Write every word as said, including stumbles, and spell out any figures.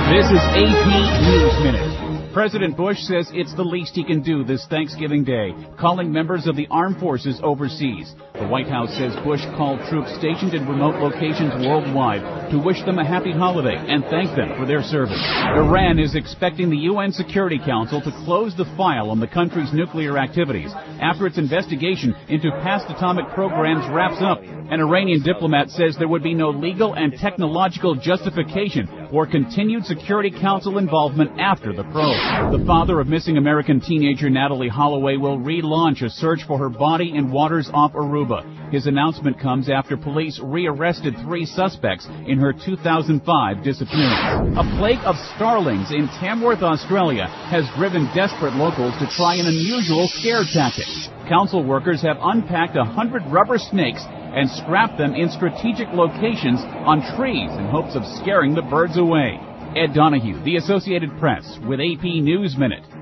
This is A P News Minute. President Bush says it's the least he can do this Thanksgiving Day, calling members of the armed forces overseas. The White House says Bush called troops stationed in remote locations worldwide to wish them a happy holiday and thank them for their service. Iran is expecting the U N Security Council to close the file on the country's nuclear activities after its investigation into past atomic programs wraps up. An Iranian diplomat says there would be no legal and technological justification for continued Security Council involvement after the probe. The father of missing American teenager Natalie Holloway will relaunch a search for her body in waters off Aruba. His announcement comes after police rearrested three suspects in her two thousand five disappearance. A plague of starlings in Tamworth, Australia has driven desperate locals to try an unusual scare tactic. Council workers have unpacked a hundred rubber snakes and strapped them in strategic locations on trees in hopes of scaring the birds away. Ed Donahue, The Associated Press, with A P News Minute.